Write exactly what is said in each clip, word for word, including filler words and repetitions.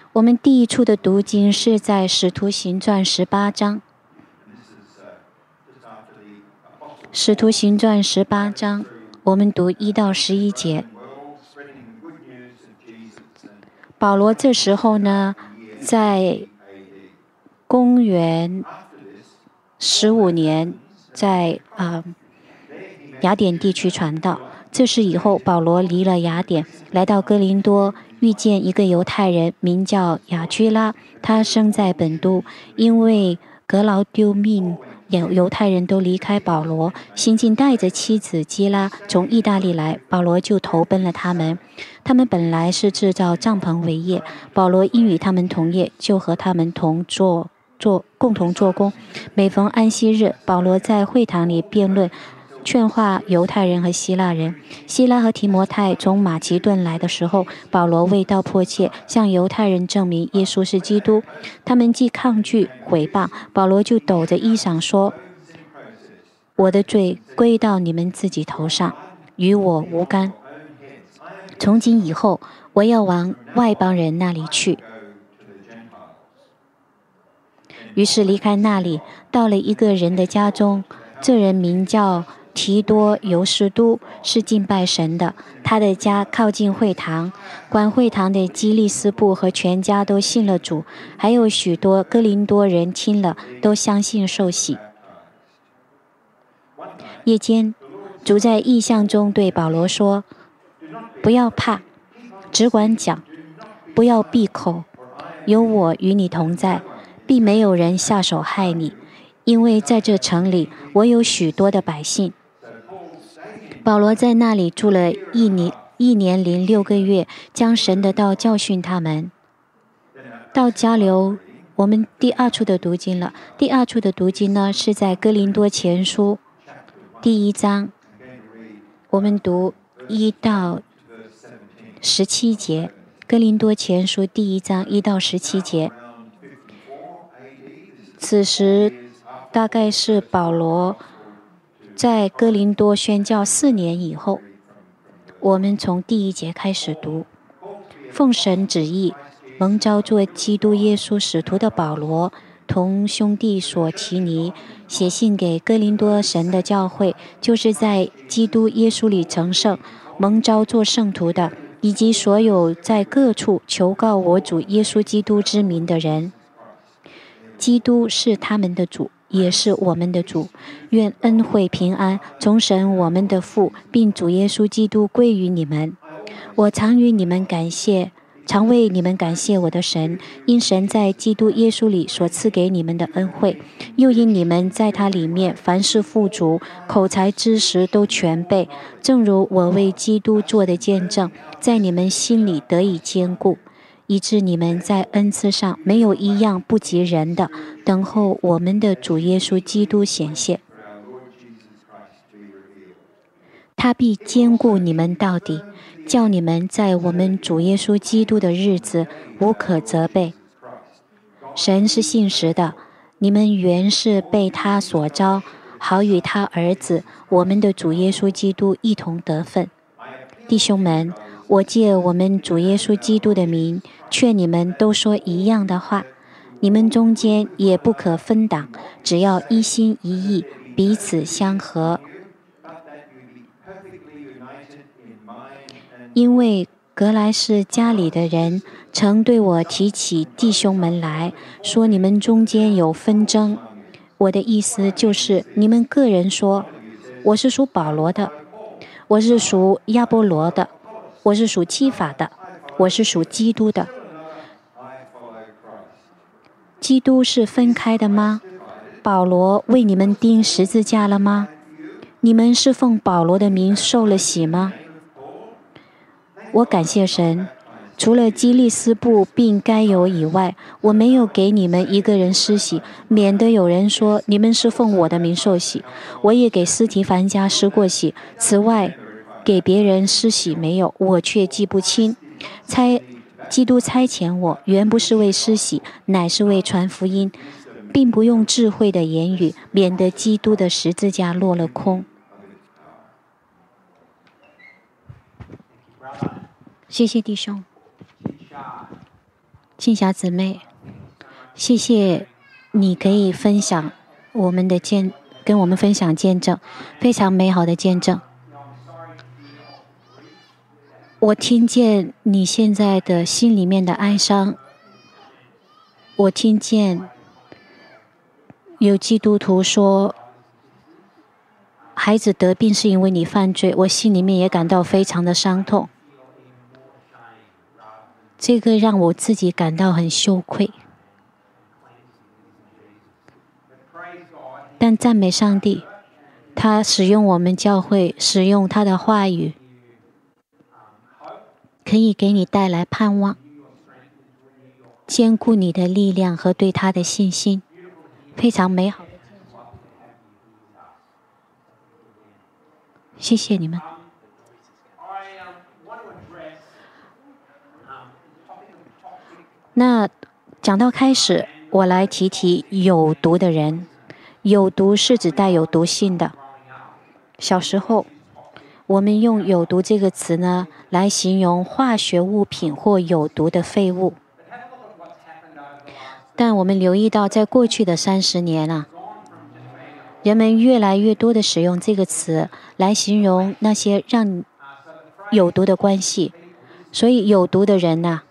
我们第一处的读经是在《使徒行传》十八章，《使徒行传》十八章，我们读一到十一节。保罗这时候呢，在公元十五年，在啊、呃、雅典地区传道。这是以后，保罗离了雅典，来到哥林多，遇见一个犹太人，名叫雅居拉，他生在本都，因为格劳丢命，犹犹太人都离开保罗，行进带着妻子基拉从意大利来，保罗就投奔了他们。他们本来是制造帐篷为业，保罗因与他们同业，就和他们同做做共同做工。每逢安息日，保罗在会堂里辩论，劝化犹太人和希腊人。希拉和提摩太从马其顿来的时候，保罗为道迫切，向犹太人证明耶稣是基督。他们既抗拒毁谤，保罗就抖着衣裳说：“我的罪归到你们自己头上，与我无干。从今以后，我要往外邦人那里去。”于是离开那里，到了一个人的家中，这人名叫提多尤士都，是敬拜神的。他的家靠近会堂，管会堂的基利斯布和全家都信了主，还有许多哥林多人听了，都相信受洗。夜间，主在异象中对保罗说：“不要怕，只管讲，不要闭口，有我与你同在，并没有人下手害你，因为在这城里我有许多的百姓。”保罗在那里住了一年一年零六个月，将神的道教训他们。到迦流，我们第二处的读经了。第二处的读经呢，是在哥林多前书第一章，我们读一到十七节。哥林多前书第一章一到十七节。此时大概是保罗在哥林多宣教四年以后。我们从第一节开始读。奉神旨意，蒙召做基督耶稣使徒的保罗，同兄弟所提尼，写信给哥林多神的教会，就是在基督耶稣里成圣，蒙召做圣徒的，以及所有在各处求告我主耶稣基督之名的人。基督是他们的主，也是我们的主。愿恩惠平安从神我们的父，并主耶稣基督归于你们。我常与你们感谢，常为你们感谢我的神，因神在基督耶稣里所赐给你们的恩惠，又因你们在他里面凡事富足，口才知识都全备，正如我为基督做的见证，在你们心里得以坚固，以致你们在恩赐上没有一样不及人的，等候我们的主耶稣基督显现。他必坚固你们到底，叫你们在我们主耶稣基督的日子无可责备。神是信实的，你们原是被他所招，好与他儿子我们的主耶稣基督一同得分。弟兄们，我借我们主耶稣基督的名，劝你们都说一样的话，你们中间也不可分党，只要一心一意，彼此相合。因为格莱士家里的人曾对我提起弟兄们来说，你们中间有纷争。我的意思就是，你们个人说，我是属保罗的，我是属亚波罗的，我是属基法的，我是属基督的。基督是分开的吗？保罗为你们钉十字架了吗？你们是奉保罗的名受了洗吗？我感谢神，除了基利斯布并该有以外，我没有给你们一个人施洗，免得有人说你们是奉我的名受洗。我也给司提凡家施过洗，此外给别人施洗没有，我却记不清。差基督差遣我，原不是为施洗，乃是为传福音，并不用智慧的言语，免得基督的十字架落了空。谢谢弟兄。 静霞姊妹，谢谢你可以分享我们的见，跟我们分享见证，非常美好的见证。我听见你现在的心里面的哀伤，我听见有基督徒说孩子得病是因为你犯罪，我心里面也感到非常的伤痛，这个让我自己感到很羞愧。但赞美上帝，他使用我们教会，使用他的话语，可以给你带来盼望，坚固你的力量和对他的信心，非常美好的见证。谢谢你们。那讲到开始，我来提提有毒的人。有毒是指带有毒性的。小时候，我们用有毒这个词呢，来形容化学物品或有毒的废物。但我们留意到，在过去的三十年啊，人们越来越多的使用这个词来形容那些让有毒的关系。所以有毒的人呐、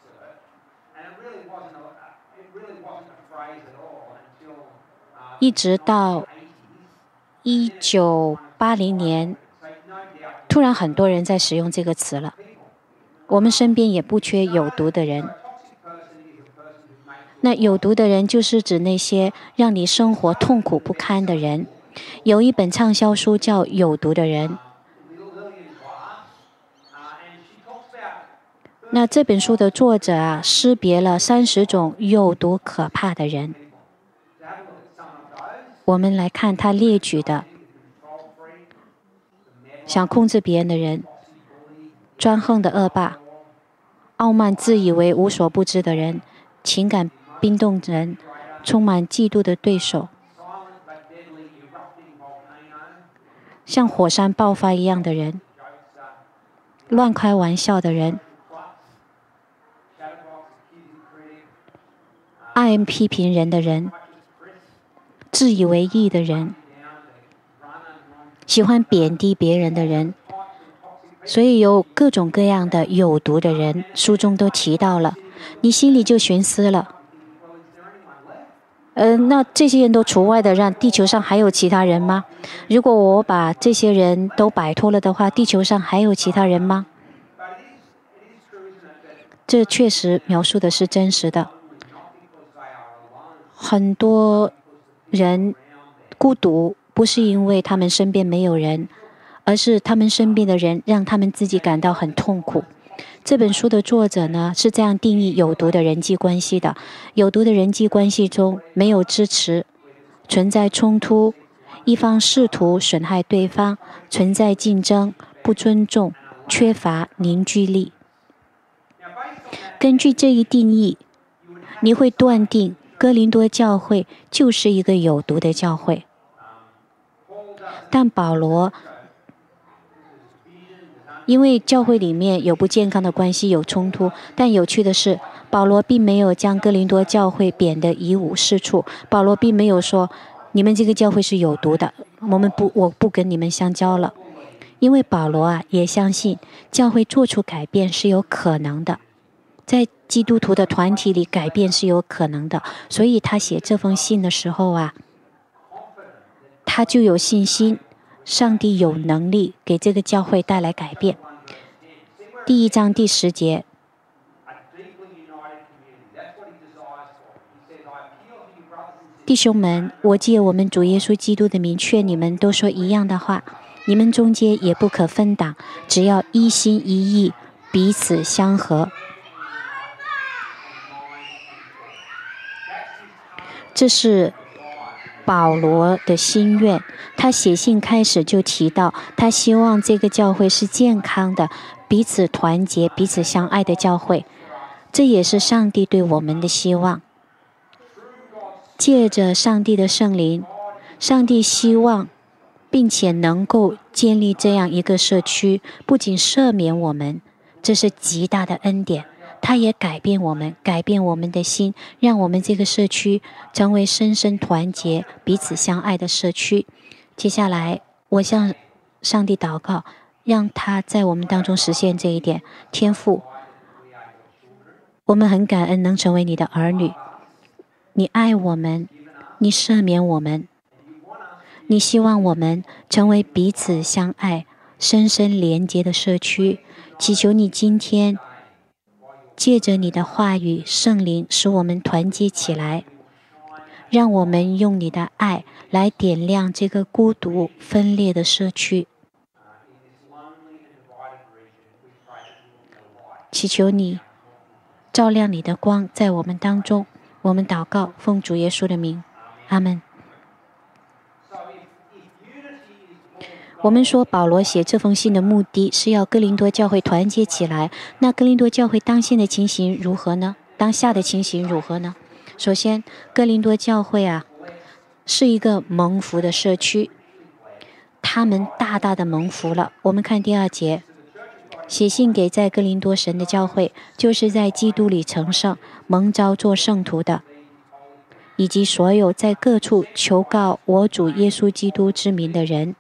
一直到一九八零年，突然很多人在使用这个词了。我们身边也不缺有毒的人。那有毒的人就是指那些让你生活痛苦不堪的人。有一本畅销书叫《有毒的人》。那这本书的作者啊，识别了三十种有毒可怕的人。我们来看他列举的：想控制别人的人，专横的恶霸，傲慢自以为无所不知的人，情感冰冻人，充满嫉妒的对手，像火山爆发一样的人，乱开玩笑的人，爱批评人的人，自以为义的人，喜欢贬低别人的人。所以有各种各样的有毒的人，书中都提到了。你心里就寻思了，呃，那这些人都除外的，让地球上还有其他人吗？如果我把这些人都摆脱了的话，地球上还有其他人吗？这确实描述的是真实的。很多人孤独，不是因为他们身边没有人，而是他们身边的人让他们自己感到很痛苦。这本书的作者呢，是这样定义有毒的人际关系的：有毒的人际关系中没有支持，存在冲突，一方试图损害对方，存在竞争，不尊重，缺乏凝聚力。根据这一定义，你会断定哥林多教会就是一个有毒的教会。但保罗因为教会里面有不健康的关系，有冲突，但有趣的是，保罗并没有将哥林多教会贬得一无是处。保罗并没有说你们这个教会是有毒的，我们不我不跟你们相交了。因为保罗啊也相信教会做出改变是有可能的，在基督徒的团体里改变是有可能的，所以他写这封信的时候啊，他就有信心，上帝有能力给这个教会带来改变。第一章第十节，弟兄们，我借我们主耶稣基督的名劝你们，都说一样的话，你们中间也不可分党，只要一心一意，彼此相合。这是保罗的心愿。他写信开始就提到，他希望这个教会是健康的，彼此团结、彼此相爱的教会。这也是上帝对我们的希望。借着上帝的圣灵，上帝希望并且能够建立这样一个社区，不仅赦免我们，这是极大的恩典， 他也改变我们，改变我们的心，让我们这个社区成为深深团结、彼此相爱的社区。接下来，我向上帝祷告，让他在我们当中实现这一点。天父，我们很感恩能成为你的儿女，你爱我们，你赦免我们，你希望我们成为彼此相爱、深深连结的社区。祈求你今天借着你的话语、圣灵，使我们团结起来，让我们用你的爱来点亮这个孤独分裂的社区。祈求你照亮你的光在我们当中。我们祷告，奉主耶稣的名，阿们。我们说保罗写这封信的目的是要哥林多教会团结起来。那哥林多教会当现的情形如何呢？当下的情形如何呢？首先，哥林多教会啊是一个蒙福的社区，他们大大的蒙福了。我们看第二节，写信给在哥林多神的教会，就是在基督里成圣、蒙召做圣徒的，以及所有在各处求告我主耶稣基督之名的人。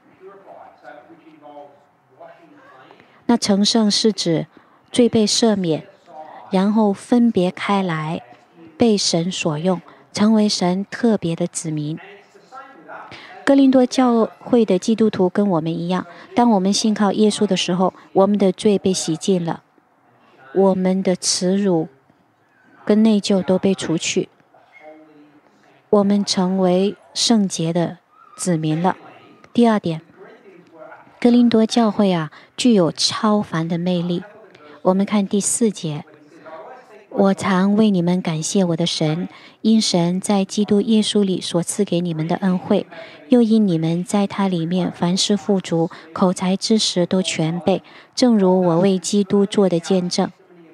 那成圣是指罪被赦免，然后分别开来，被神所用，成为神特别的子民。哥林多教会的基督徒跟我们一样，当我们信靠耶稣的时候，我们的罪被洗净了，我们的耻辱跟内疚都被除去，我们成为圣洁的子民了。第二点，哥林多教会啊具有超凡的魅力。我们看第四节，我常为你们感谢我的神，因神在基督耶稣里所赐给你们的恩惠，又因你们在他里面凡事富足，口才知识都全备，正如我为基督做的见证，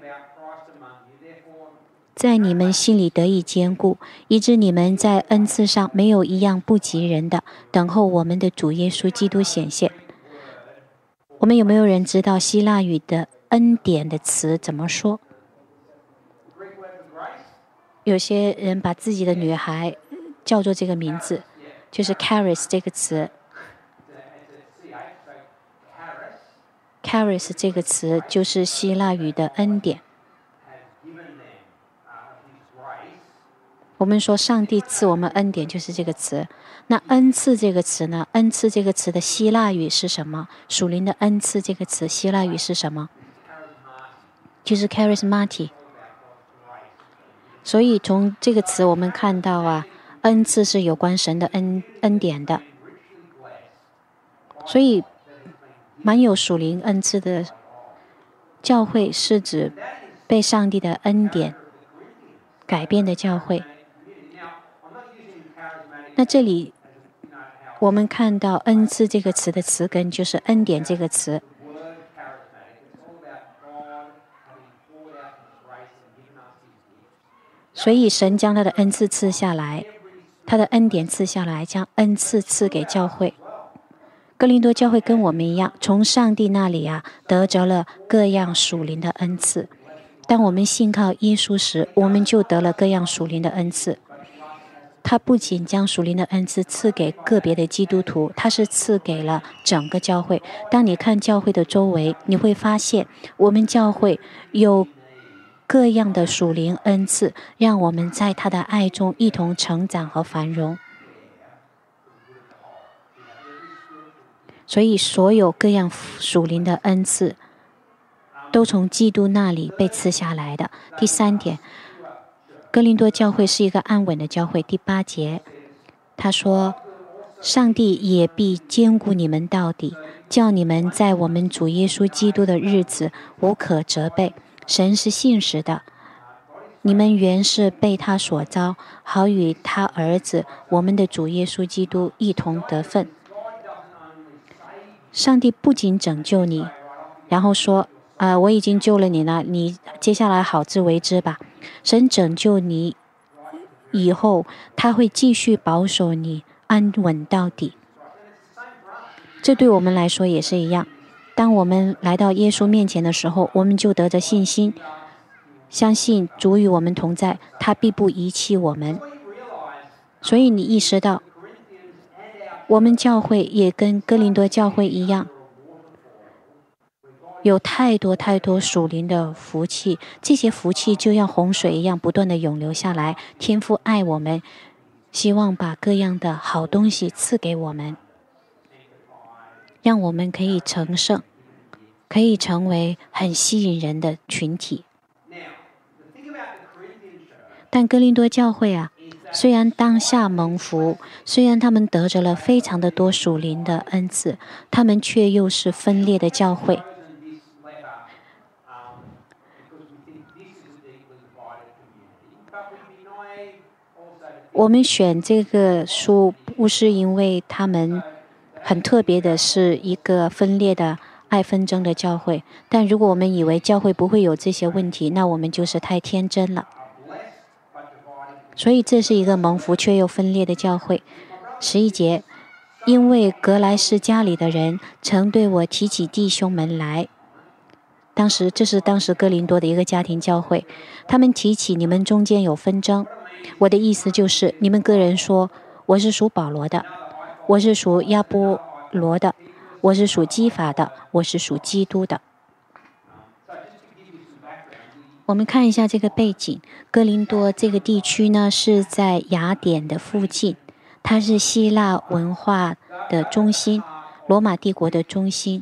在你们心里得以坚固，以致你们在恩赐上没有一样不及人的，等候我们的主耶稣基督显现。我们有没有人知道希腊语的恩典的词怎么说？有些人把自己的女孩叫做这个名字，就是 charis 这个词。charis 这个词就是希腊语的恩典。我们说上帝赐我们恩典就是这个词。那恩赐这个词呢？恩赐这个词的希腊语是什么？属灵的恩赐这个词希腊语是什么？就是 charismati。所以从这个词我们看到啊，恩赐是有关神的恩恩典的。所以满有属灵恩赐的教会是指被上帝的恩典改变的教会。那这里我们看到恩赐这个词的词根就是恩典这个词。所以神将他的恩赐赐下来，他的恩典赐下来，将恩赐赐给教会。哥林多教会跟我们一样，从上帝那里啊得着了各样属灵的恩赐。当我们信靠耶稣时，我们就得了各样属灵的恩赐。他不仅将属灵的恩赐赐给个别的基督徒，他是赐给了整个教会。当你看教会的周围，你会发现我们教会有各样的属灵恩赐，让我们在他的爱中一同成长和繁荣。所以所有各样属灵的恩赐都从基督那里被赐下来的。第三点，哥林多教会是一个安稳的教会。第八节他说，上帝也必坚固你们到底，叫你们在我们主耶稣基督的日子无可责备。神是信实的，你们原是被他所召，好与他儿子我们的主耶稣基督一同得分。上帝不仅拯救你，然后说啊、呃，我已经救了你了，你接下来好自为之吧。神拯救你以后，他会继续保守你安稳到底。这对我们来说也是一样。当我们来到耶稣面前的时候，我们就得着信心。 相信主与我们同在，他必不遗弃我们。所以你意识到，我们教会也跟哥林多教会一样，有太多太多属灵的福气，这些福气就像洪水一样不断的涌流下来。天父爱我们，希望把各样的好东西赐给我们，让我们可以成圣，可以成为很吸引人的群体。但哥林多教会啊，虽然当下蒙福，虽然他们得着了非常的多属灵的恩赐，他们却又是分裂的教会。我们选这个书不是因为他们很特别的是一个分裂的爱纷争的教会，但如果我们以为教会不会有这些问题，那我们就是太天真了。所以这是一个蒙福却又分裂的教会。十一节，因为格莱士家里的人曾对我提起弟兄们来，当时这是当时哥林多的一个家庭教会，他们提起你们中间有纷争。我的意思就是，你们个人说我是属保罗的，我是属亚波罗的，我是属基法的，我是属基督的。我们看一下这个背景，哥林多这个地区呢是在雅典的附近，它是希腊文化的中心，罗马帝国的中心。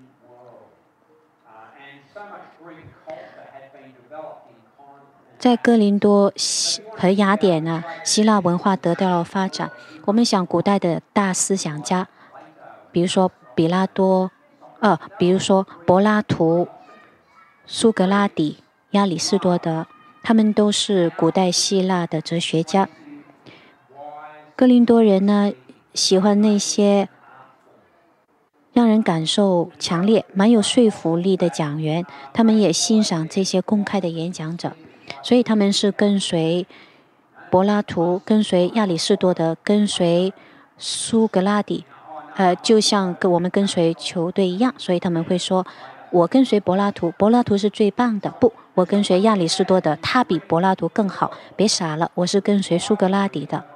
在哥林多和雅典呢，希腊文化得到了发展。我们想古代的大思想家，比如说比拉多，呃，比如说柏拉图、苏格拉底、亚里士多德，他们都是古代希腊的哲学家。哥林多人呢，喜欢那些让人感受强烈、蛮有说服力的讲员，他们也欣赏这些公开的演讲者。所以他们是跟随柏拉图，跟随亚里士多德，跟随苏格拉底，呃，就像跟我们跟随球队一样。所以他们会说，我跟随柏拉图，柏拉图是最棒的。不，我跟随亚里士多德，他比柏拉图更好。别傻了，我是跟随苏格拉底的。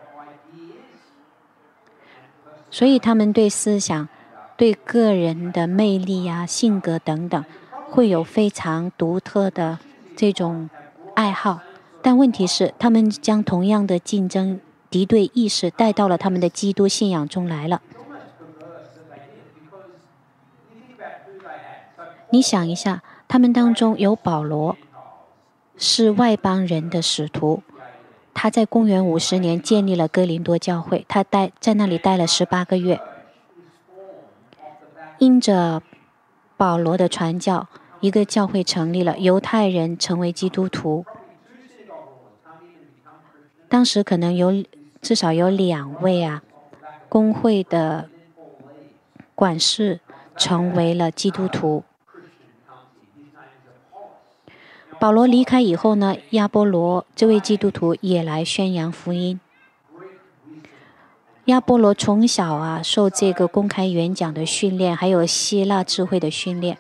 所以他们对思想、对个人的魅力啊、性格等等，会有非常独特的这种爱好，但问题是，他们将同样的竞争敌对意识带到了他们的基督信仰中来了。你想一下，他们当中有保罗，是外邦人的使徒，他在公元五十年建立了哥林多教会，他待在那里待了十八个月。因着保罗的传教，一个教会成立了，犹太人成为基督徒。当时可能有至少有两位啊，公会的管事成为了基督徒。保罗离开以后呢，亚波罗这位基督徒也来宣扬福音。亚波罗从小啊受这个公开演讲的训练，还有希腊智慧的训练，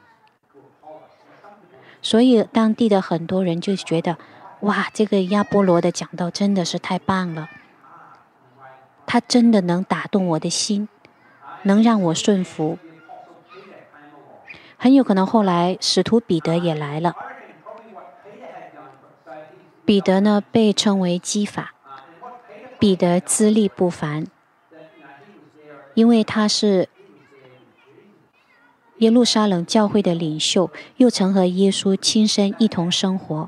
所以当地的很多人就觉得，哇，这个亚波罗的讲道真的是太棒了，他真的能打动我的心，能让我顺服。很有可能后来使徒彼得也来了。彼得呢被称为基法，彼得资历不凡，因为他是耶路撒冷教会的领袖，又曾和耶稣亲身一同生活。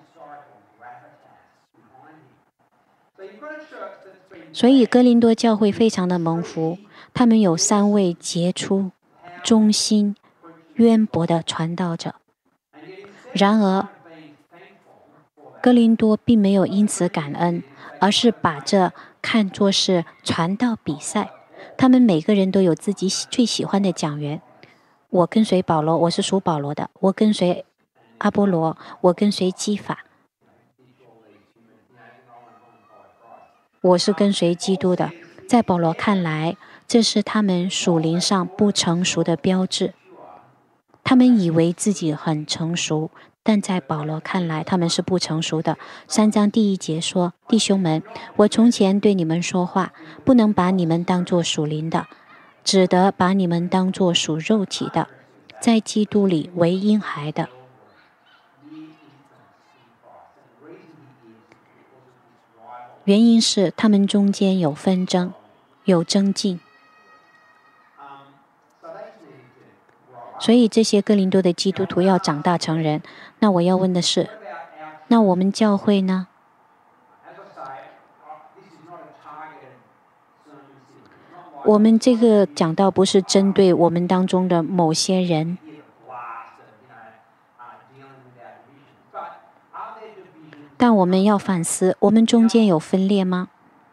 所以哥林多教会非常的蒙福，他们有三位杰出、忠心、渊博的传道者。然而哥林多并没有因此感恩，而是把这看作是传道比赛。他们每个人都有自己最喜欢的讲员。我跟随保罗，我是属保罗的；我跟随阿波罗，我跟随基法，我是跟随基督的。在保罗看来，这是他们属灵上不成熟的标志。他们以为自己很成熟， 但在保罗看来，他们是不成熟的。三章第一节说：弟兄们，我从前对你们说话，不能把你们当作属灵的，只得把你们当作属肉体的，在基督里为婴孩的。原因是他们中间有纷争，有争竞。所以这些哥林多的基督徒要长大成人。那我要问的是，那我们教会呢？我们这个讲道不是针对我们当中的某些人，但我们要反思，我们中间有分裂吗？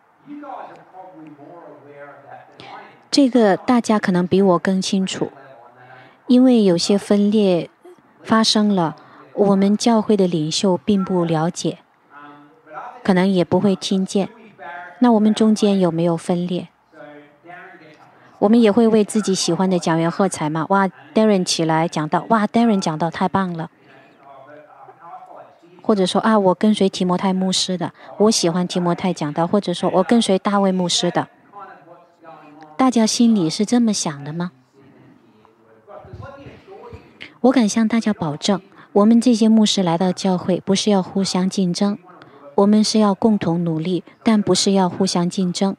这个大家可能比我更清楚，因为有些分裂发生了，我们教会的领袖并不了解，可能也不会听见。那我们中间有没有分裂？我们也会为自己喜欢的讲员喝彩吗？哇 ，Darren 起来讲道，哇 ，Darren 讲道太棒了。或者说啊，我跟随提摩太牧师的，我喜欢提摩太讲道，或者说我跟随大卫牧师的。大家心里是这么想的吗？我敢向大家保证，我们这些牧师来到教会，不是要互相竞争，我们是要共同努力，但不是要互相竞争。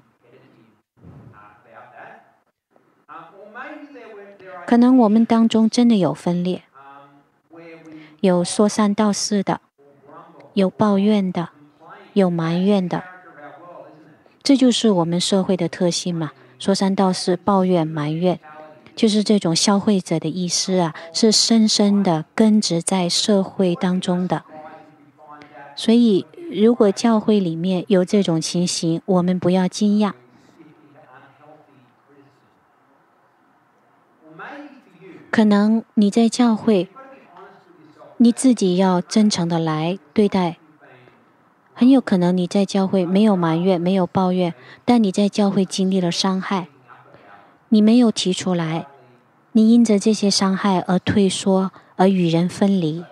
可能我们当中真的有分裂，有说三道四的，有抱怨的，有埋怨的，这就是我们社会的特性嘛。说三道四，抱怨、埋怨，就是这种消费者的意识啊，是深深的根植在社会当中的。所以，如果教会里面有这种情形，我们不要惊讶。可能你在教会，你自己要真诚的来对待。很有可能你在教会没有埋怨，没有抱怨，但你在教会经历了伤害，你没有提出来，你因着这些伤害而退缩，而与人分离。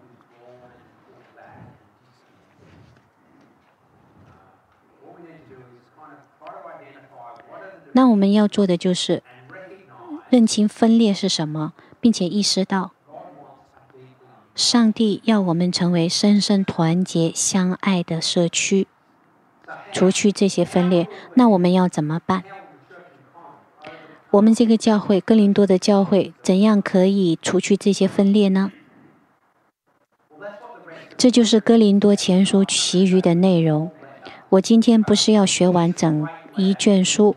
那我们要做的就是认清分裂是什么，并且意识到上帝要我们成为深深团结相爱的社区，除去这些分裂。那我们要怎么办？我们这个教会，哥林多的教会，怎样可以除去这些分裂呢？这就是哥林多前书其余的内容。我今天不是要学完整一卷书，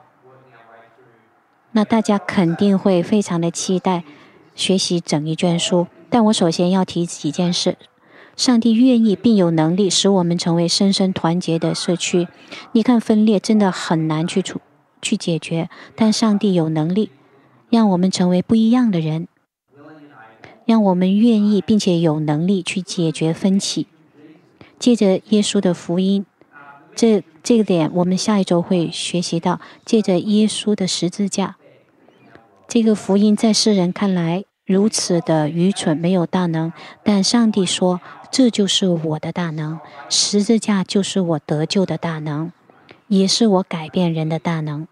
那大家肯定会非常的期待学习整一卷书。但我首先要提几件事。上帝愿意并有能力使我们成为深深团结的社区。你看分裂真的很难去处去解决，但上帝有能力让我们成为不一样的人，让我们愿意并且有能力去解决分歧。借着耶稣的福音，这这个点我们下一周会学习到，借着耶稣的十字架，这个福音在世人看来如此的愚蠢，没有大能，但上帝说这就是我的大能，十字架就是我得救的大能，也是我改变人的大能。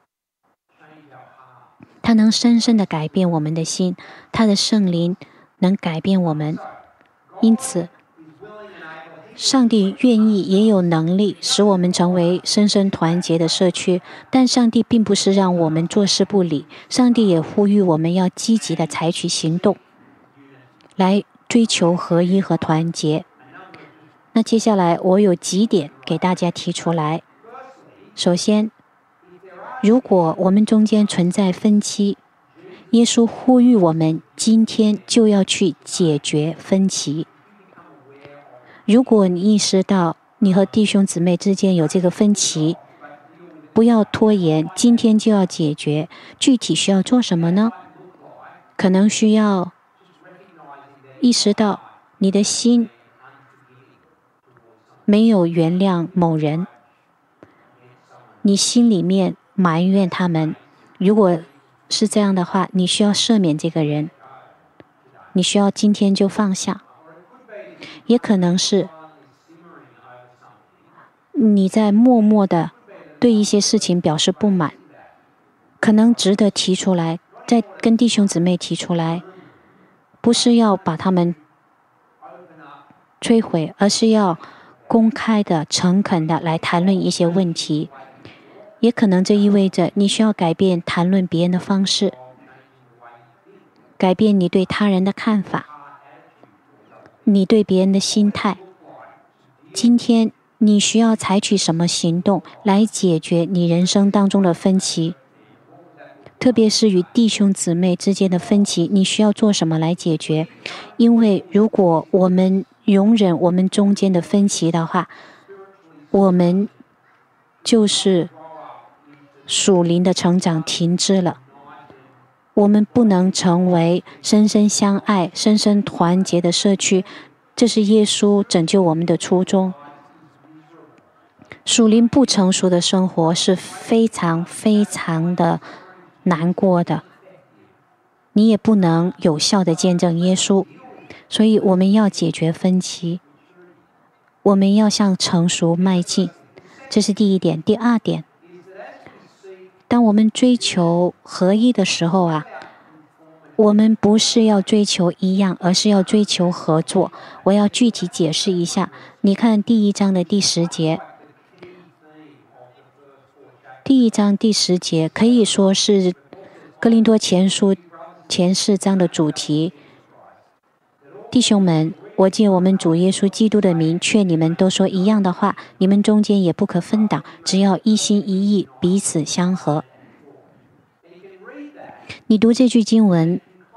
它能深深地改变我们的心，它的圣灵能改变我们。因此上帝愿意也有能力使我们成为深深团结的社区，但上帝并不是让我们坐视不理，上帝也呼吁我们要积极地采取行动来追求合一和团结。那接下来我有几点给大家提出来。首先，如果我们中间存在分歧，耶稣呼吁我们今天就要去解决分歧。如果你意识到你和弟兄姊妹之间有这个分歧，不要拖延，今天就要解决。具体需要做什么呢？可能需要意识到你的心没有原谅某人，你心里面埋怨他们。如果是这样的话，你需要赦免这个人，你需要今天就放下。 也可能是你在默默的对一些事情表示不满，可能值得提出来，再跟弟兄姊妹提出来，不是要把他们摧毁，而是要公开的、诚恳的来谈论一些问题。也可能这意味着你需要改变谈论别人的方式，改变你对他人的看法，你对别人的心态。今天你需要采取什么行动来解决你人生当中的分歧？特别是与弟兄姊妹之间的分歧，你需要做什么来解决？因为如果我们容忍我们中间的分歧的话，我们就是属灵的成长停滞了。我们不能成为深深相爱、深深团结的社区，这是耶稣拯救我们的初衷。属灵不成熟的生活是非常非常的难过的，你也不能有效的见证耶稣。所以我们要解决分歧，我们要向成熟迈进，这是第一点。第二点，当我们追求合一的时候啊，我们不是要追求一样，而是要追求合作。我要具体解释一下，你看第一章的第十节，第一章第十节可以说是哥林多前书前四章的主题。弟兄们，我借我们主耶稣基督的名劝你们都说一样的话，你们中间也不可分党，只要一心一意，彼此相合。你读这句经文，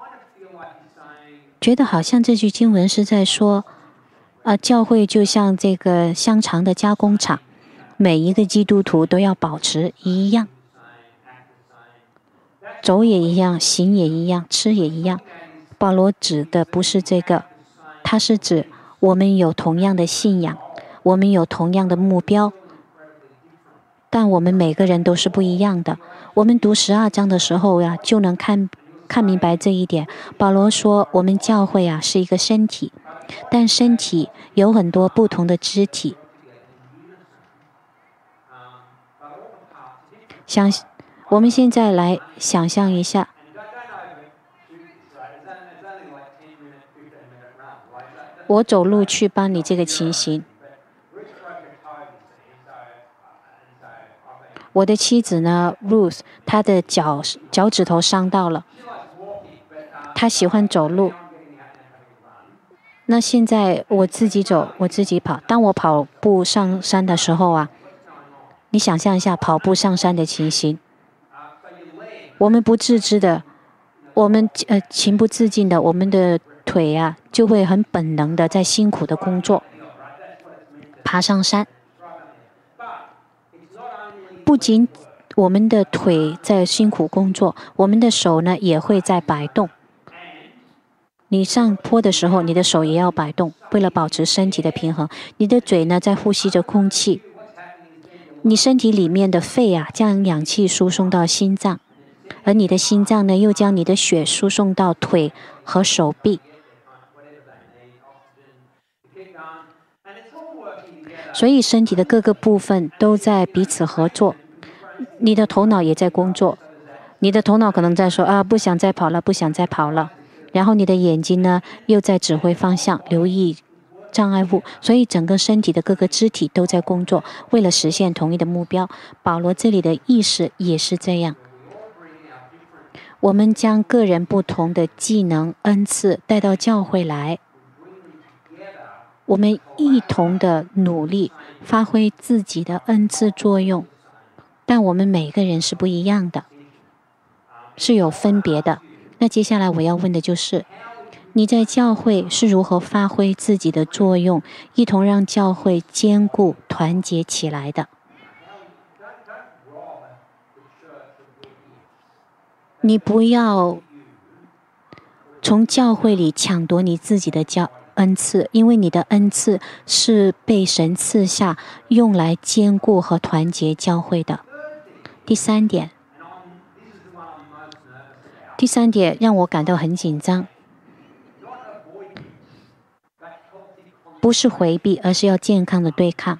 觉得好像这句经文是在说，啊，教会就像这个香肠的加工厂，每一个基督徒都要保持一样，走也一样，行也一样，吃也一样。保罗指的不是这个，他是指我们有同样的信仰，我们有同样的目标，但我们每个人都是不一样的。我们读十二章的时候呀，就能看看明白这一点。保罗说，我们教会啊是一个身体，但身体有很多不同的肢体。想，我们现在来想象一下，我走路去帮你这个情形，我的妻子呢 Ruth 她的脚脚趾头伤到了，她喜欢走路。那现在我自己走，我自己跑。当我跑步上山的时候啊，你想象一下跑步上山的情形，我们不自知的，我们呃情不自禁的，我们的腿啊就会很本能的在辛苦的工作，爬上山。不仅我们的腿在辛苦工作，我们的手呢也会在摆动。你上坡的时候，你的手也要摆动，为了保持身体的平衡。你的嘴呢在呼吸着空气，你身体里面的肺啊将氧气输送到心脏，而你的心脏呢又将你的血输送到腿和手臂。所以身体的各个部分都在彼此合作，你的头脑也在工作，你的头脑可能在说啊，不想再跑了，不想再跑了。然后你的眼睛呢又在指挥方向，留意障碍物。所以整个身体的各个肢体都在工作，为了实现同一的目标。保罗这里的意思也是这样，我们将个人不同的技能恩赐带到教会来，我们一同的努力发挥自己的恩赐作用，但我们每个人是不一样的，是有分别的。那接下来我要问的就是，你在教会是如何发挥自己的作用，一同让教会坚固团结起来的？你不要从教会里抢夺你自己的教恩赐，因为你的恩赐是被神赐下，用来坚固和团结教会的。第三点，第三点让我感到很紧张。 不是回避，而是要健康的对抗。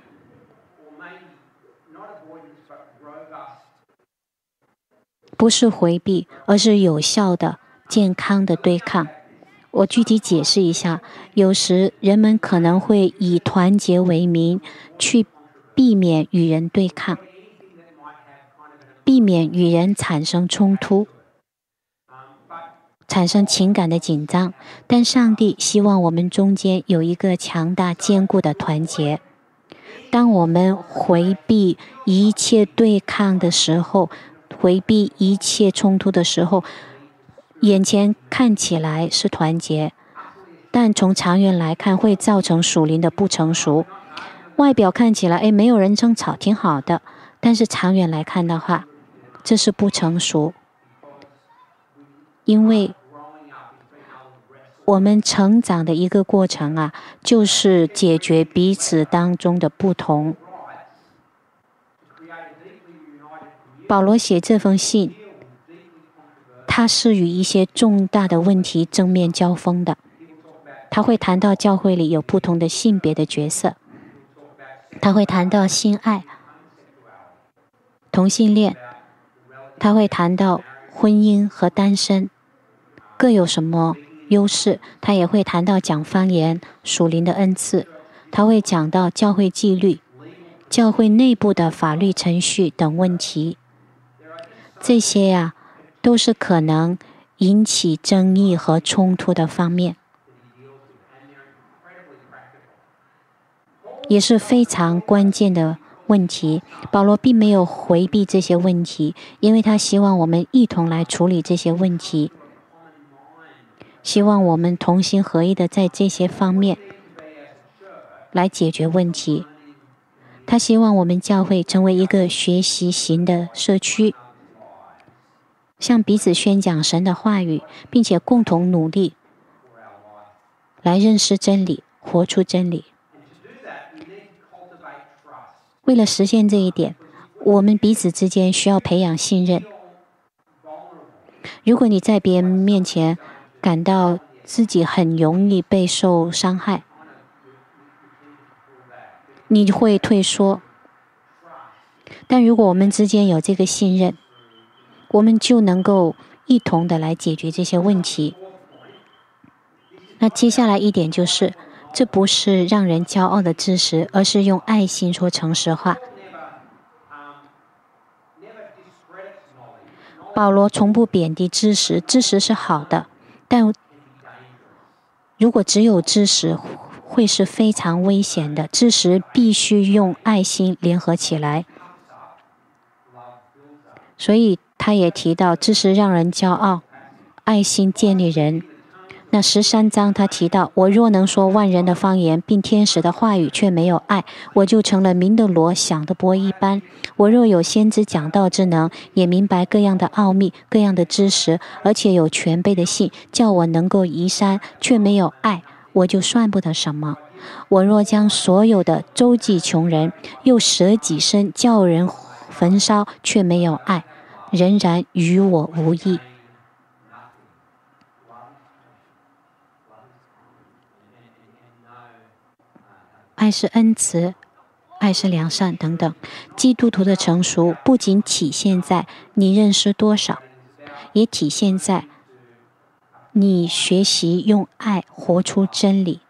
不是回避，而是有效的、健康的对抗。我具体解释一下，有时人们可能会以团结为名，去避免与人对抗，避免与人产生冲突，产生情感的紧张。但上帝希望我们中间有一个强大坚固的团结。当我们回避一切对抗的时候，回避一切冲突的时候，眼前看起来是团结，但从长远来看会造成属灵的不成熟。外表看起来，哎，没有人争吵，挺好的，但是长远来看的话，这是不成熟。因为我们成长的一个过程啊，就是解决彼此当中的不同。保罗写这封信，他是与一些重大的问题正面交锋的。他会谈到教会里有不同的性别的角色，他会谈到性爱、同性恋，他会谈到婚姻和单身各有什么优势，他也会谈到讲方言、属灵的恩赐，他会讲到教会纪律、教会内部的法律程序等问题。这些呀、啊，都是可能引起争议和冲突的方面，也是非常关键的问题。保罗并没有回避这些问题，因为他希望我们一同来处理这些问题，希望我们同心合意的在这些方面来解决问题。他希望我们教会成为一个学习型的社区，向彼此宣讲神的话语，并且共同努力来认识真理，活出真理。为了实现这一点，我们彼此之间需要培养信任。如果你在别人面前感到自己很容易被受伤害，你会退缩。但如果我们之间有这个信任，我们就能够一同的来解决这些问题。那接下来一点就是，这不是让人骄傲的知识，而是用爱心说诚实话。保罗从不贬低知识，知识是好的，但如果只有知识，会是非常危险的。知识必须用爱心联合起来。所以他也提到，知识让人骄傲，爱心建立人。那十三章他提到，我若能说万人的方言，并天使的话语，却没有爱，我就成了鸣的锣，响的钹一般。我若有先知讲道之能，也明白各样的奥秘，各样的知识，而且有全备的信，叫我能够移山，却没有爱，我就算不得什么。我若将所有的周济穷人，又舍己身叫人焚烧，却没有爱，仍然与我无益。爱是恩慈，爱是良善等等。基督徒的成熟不仅体现在你认识多少，也体现在你学习用爱活出真理。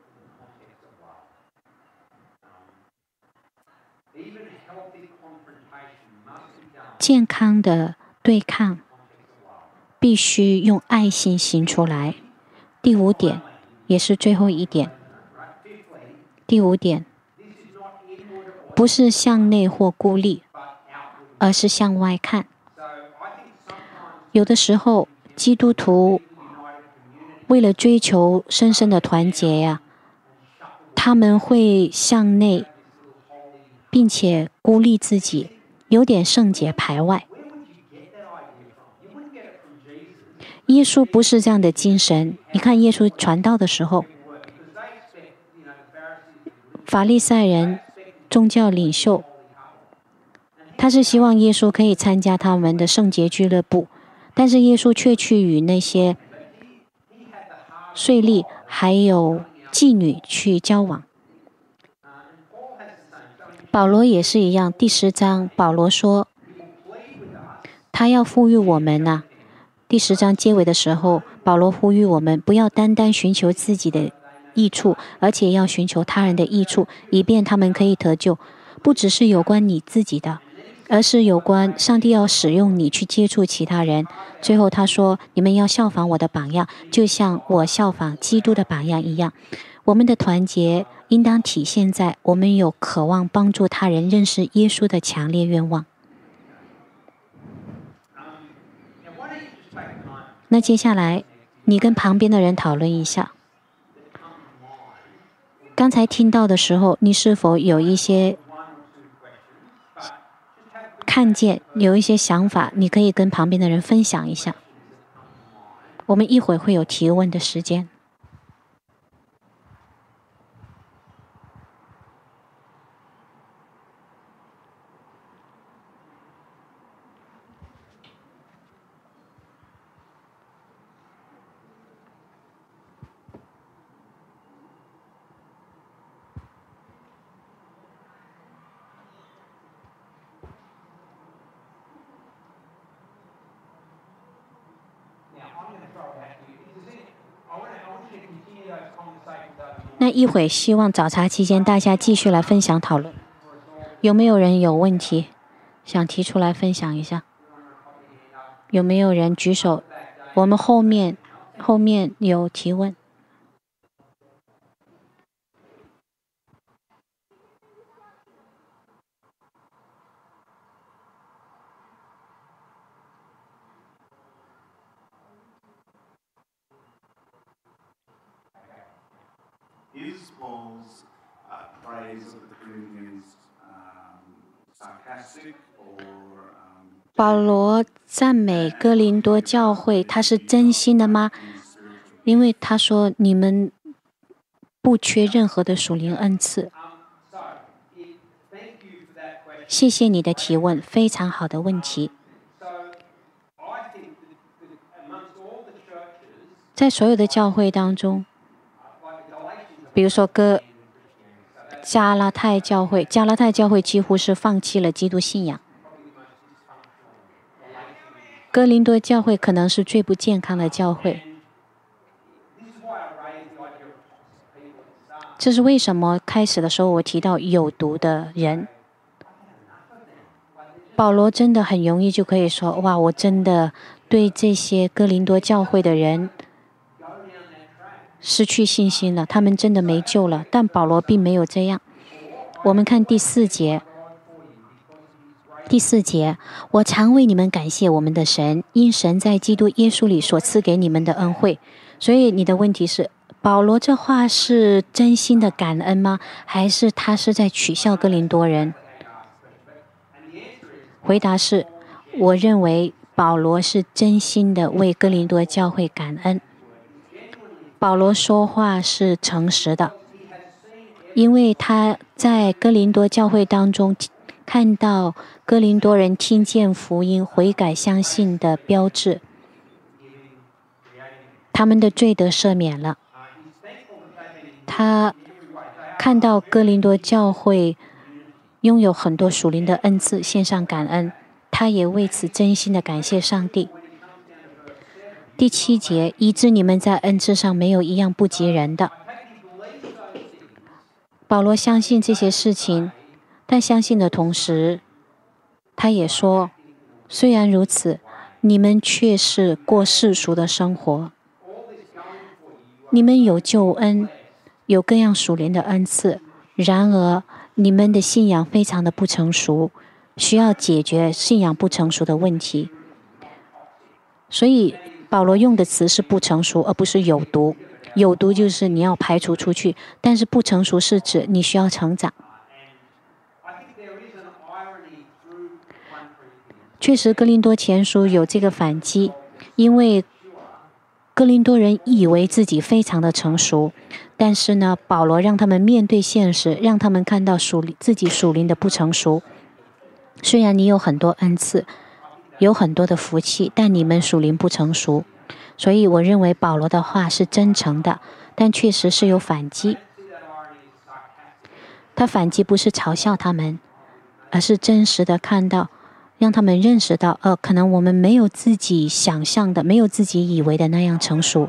健康的对抗必须用爱心行出来。第五点，也是最后一点。第五点，不是向内或孤立，而是向外看。有的时候，基督徒为了追求深深的团结呀、啊，他们会向内，并且孤立自己，有点圣洁排外。耶稣不是这样的精神。你看耶稣传道的时候，法利赛人、宗教领袖，他是希望耶稣可以参加他们的圣洁俱乐部，但是耶稣却去与那些税吏还有妓女去交往。保罗也是一样，第十章保罗说他要呼吁我们啊，第十章结尾的时候，保罗呼吁我们不要单单寻求自己的益处，而且要寻求他人的益处，以便他们可以得救。不只是有关你自己的，而是有关上帝要使用你去接触其他人。最后他说，你们要效仿我的榜样，就像我效仿基督的榜样一样。我们的团结应当体现在我们有渴望帮助他人认识耶稣的强烈愿望。那接下来你跟旁边的人讨论一下，刚才听到的时候，你是否有一些看见，有一些想法，你可以跟旁边的人分享一下。我们一会儿会有提问的时间。那一会希望早茶期间大家继续来分享讨论。有没有人有问题想提出来分享一下？有没有人举手？我们后面后面有提问。 Is Paul's uh, praise of the Corinthians um, sarcastic or? Um, 保罗赞美哥林多教会，他是真心的吗？因为他说你们不缺任何的属灵恩赐。谢谢你的提问，非常好的问题。在所有的教会当中，比如说哥加拉太教会，加拉太教会几乎是放弃了基督信仰。哥林多教会可能是最不健康的教会。这是为什么开始的时候我提到有毒的人。保罗真的很容易就可以说，哇，我真的对这些哥林多教会的人失去信心了，他们真的没救了。但保罗并没有这样。我们看第四节，第四节，我常为你们感谢我们的神，因神在基督耶稣里所赐给你们的恩惠。所以你的问题是，保罗这话是真心的感恩吗？还是他是在取笑哥林多人？回答是，我认为保罗是真心的为哥林多教会感恩。保罗说话是诚实的，因为他在哥林多教会当中看到哥林多人听见福音悔改相信的标志，他们的罪得赦免了。他看到哥林多教会拥有很多属灵的恩赐，献上感恩，他也为此真心的感谢上帝。第七节，以致你们在恩赐上没有一样不及人的。保罗相信这些事情，但相信的同时，他也说，虽然如此，你们却是过世俗的生活。你们有救恩，有各样属灵的恩赐，然而你们的信仰非常的不成熟，需要解决信仰不成熟的问题。所以保罗用的词是不成熟，而不是有毒。有毒就是你要排除出去，但是不成熟是指你需要成长。确实哥林多前书有这个反击，因为哥林多人以为自己非常的成熟，但是呢，保罗让他们面对现实，让他们看到属自己属灵的不成熟。虽然你有很多恩赐，有很多的福气，但你们属灵不成熟。所以我认为保罗的话是真诚的， 但确实是有反击。他反击不是嘲笑他们，而是真实的看到，让他们认识到，呃，可能我们没有自己想象的，没有自己以为的那样成熟。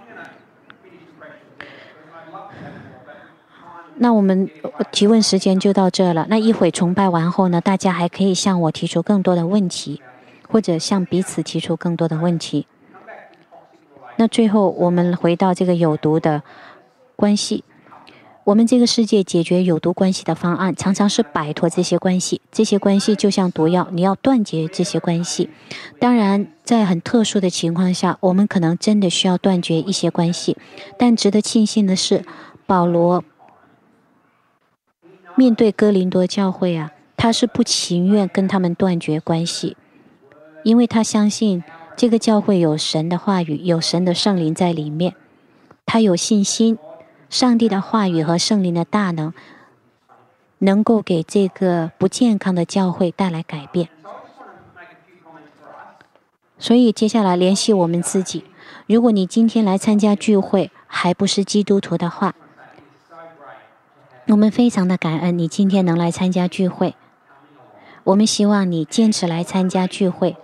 那我们提问时间就到这了。那一会崇拜完后呢，大家还可以向我提出更多的问题，或者向彼此提出更多的问题。那最后我们回到这个有毒的关系。我们这个世界解决有毒关系的方案，常常是摆脱这些关系。这些关系就像毒药，你要断绝这些关系。当然，在很特殊的情况下，我们可能真的需要断绝一些关系。但值得庆幸的是，保罗面对哥林多教会啊，他是不情愿跟他们断绝关系，因为他相信这个教会有神的话语，有神的圣灵在里面。他有信心，上帝的话语和圣灵的大能能够给这个不健康的教会带来改变。所以接下来联系我们自己，如果你今天来参加聚会还不是基督徒的话，我们非常的感恩你今天能来参加聚会。我们希望你坚持来参加聚会。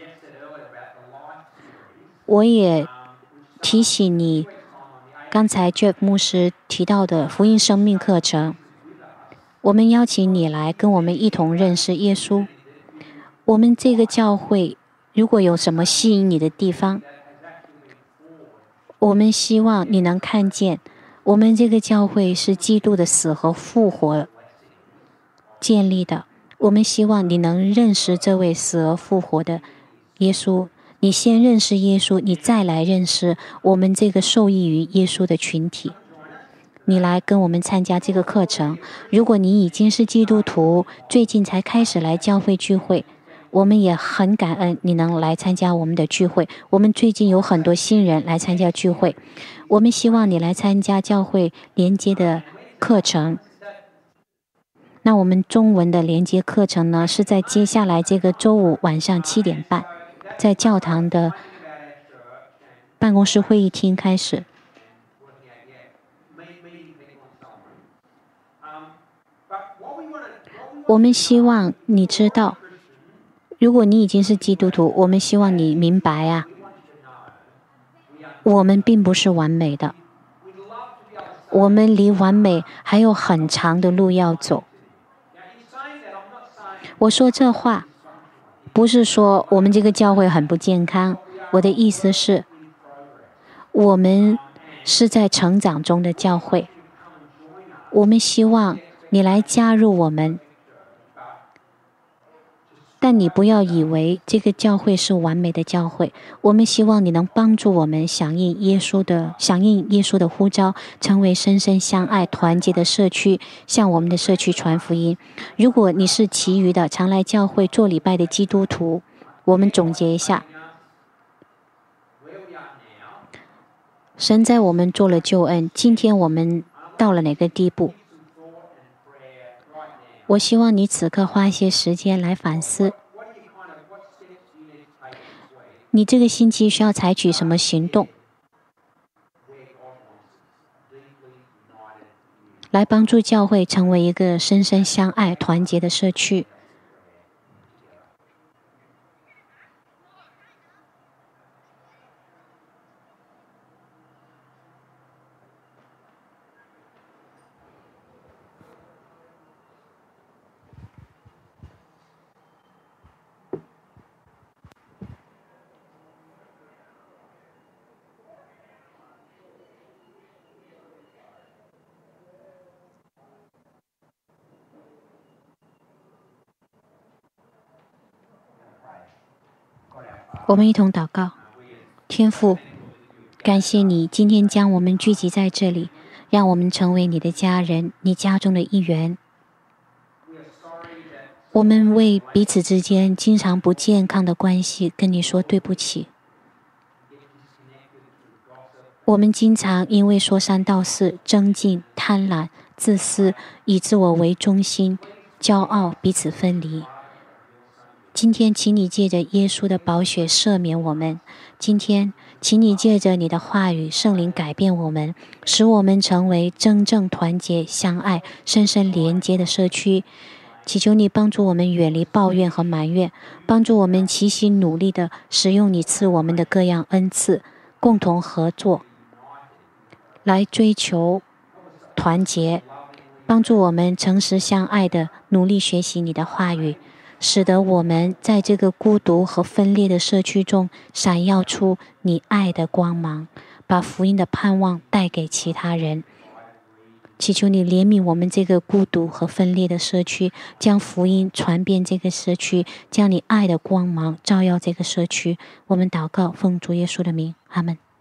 我也提醒你刚才 Jeff 牧师提到的福音生命课程，我们邀请你来跟我们一同认识耶稣。我们这个教会如果有什么吸引你的地方，我们希望你能看见我们这个教会是基督的死和复活建立的。我们希望你能认识这位死而复活的耶稣。你先认识耶稣，你再来认识我们这个受益于耶稣的群体。你来跟我们参加这个课程。如果你已经是基督徒，最近才开始来教会聚会，我们也很感恩你能来参加我们的聚会。我们最近有很多新人来参加聚会，我们希望你来参加教会连接的课程。那我们中文的连接课程呢，是在接下来这个周五晚上七点半，在教堂的办公室会议厅开始。我们希望你知道，如果你已经是基督徒，我们希望你明白啊，我们并不是完美的，我们离完美还有很长的路要走。我说这话不是说我们这个教会很不健康，我的意思是我们是在成长中的教会，我们希望你来加入我们，但你不要以为这个教会是完美的教会。我们希望你能帮助我们响应耶稣的响应耶稣的呼召，成为深深相爱团结的社区，向我们的社区传福音。如果你是其余的常来教会做礼拜的基督徒，我们总结一下，神在我们做了救恩，今天我们到了哪个地步？我希望你此刻花一些时间来反思，你这个星期需要采取什么行动，来帮助教会成为一个深深相爱、团结的社区。我们一同祷告。天父，感谢你今天将我们聚集在这里，让我们成为你的家人，你家中的一员。我们为彼此之间经常不健康的关系跟你说对不起。我们经常因为说三道四、争竞、贪婪、自私，以自我为中心、骄傲，彼此分离。今天请你借着耶稣的宝血赦免我们。今天请你借着你的话语，圣灵改变我们，使我们成为真正团结、相爱、深深连接的社区。祈求你帮助我们远离抱怨和埋怨，帮助我们齐心努力地使用你赐我们的各样恩赐，共同合作，来追求团结，帮助我们诚实相爱地努力学习你的话语，使得我们在这个孤独和分裂的社区中闪耀出你爱的光芒，把福音的盼望带给其他人。祈求你怜悯我们这个孤独和分裂的社区，将福音传遍这个社区，将你爱的光芒照耀这个社区。我们祷告，奉主耶稣的名，阿们。